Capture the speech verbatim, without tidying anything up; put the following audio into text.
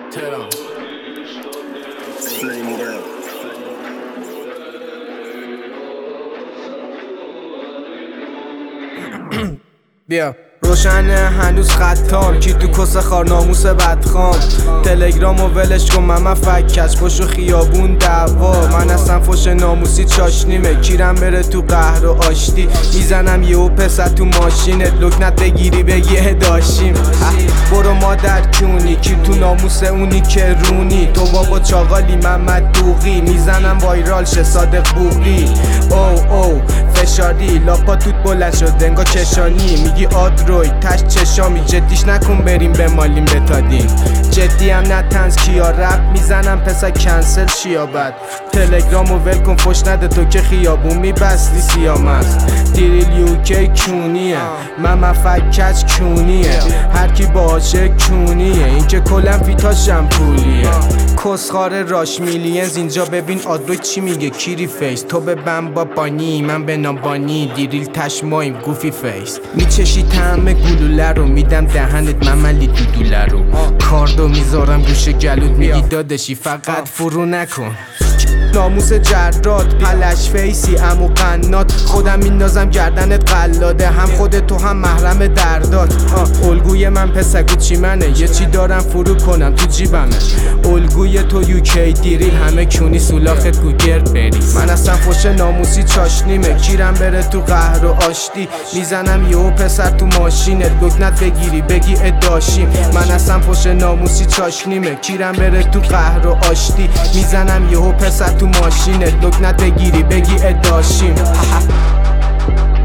تهران. بیا روشنه هنوز خطام کی تو کس خار ناموس بدخام تلگرام و ولش کن من فکش فش و خیابون دعوا من اصلا فش ناموسی چاشنیمه کیرم بره تو قهر و آشتی میزنم یهو پسر تو ماشینت لکنت بگیری بگی داشیم برو مادر کونی کی تو ناموس اونی که رونی تو بابا چاقالی محمد دوغی میزنم وایرال شه صادق بوقی او او فشاری لاپا توت بلند شد انگا کشانی میگی آدروی تش چشامی جدیش نکن بریم بمالیم بتادیم جدی هم نه تنز کیا رپ میزنم پسا کنسل شیابت تلگرامو ول کن فش نده تو که خیابون میبستی سیامست دیریل یوکی کونیه من مفکچ کونیه هر کی باشه کونیه این که کلم فیتاشم پولیه کسخار راش میلینز اینجا ببین آدروی چی میگه کیری فیس تو به بم با بانی من به نابانی دیریل تش مایم گوفی فیس میچشی طعم گلوله رو میدم دهنت مملی دودوله رو کاردو میذارم گوش گلود میگی دادشی فقط فرو نکن ناموس جرات پلش فیسی امو قنات خودم میندازم گردنت قلاده هم خودت تو هم محرم دردات الگوی من پسگو چی منه یه چی دارم فرو کنم تو جیبمه الگوی تو یوکی دیریل همه کونی سولاخت گو گرد بری من اصلا فش ناموسی چاشنیمه کیرم بره تو قهر و آشتی میزنم یهو پسر تو ماشینت لکنت بگیری بگی اداشیم من اصلا فش ناموسی چاشنیمه کیرم بره تو قهر و آشتی میزنم یهو پسر تو ماشینت لکنت بگیری بگی اداشیم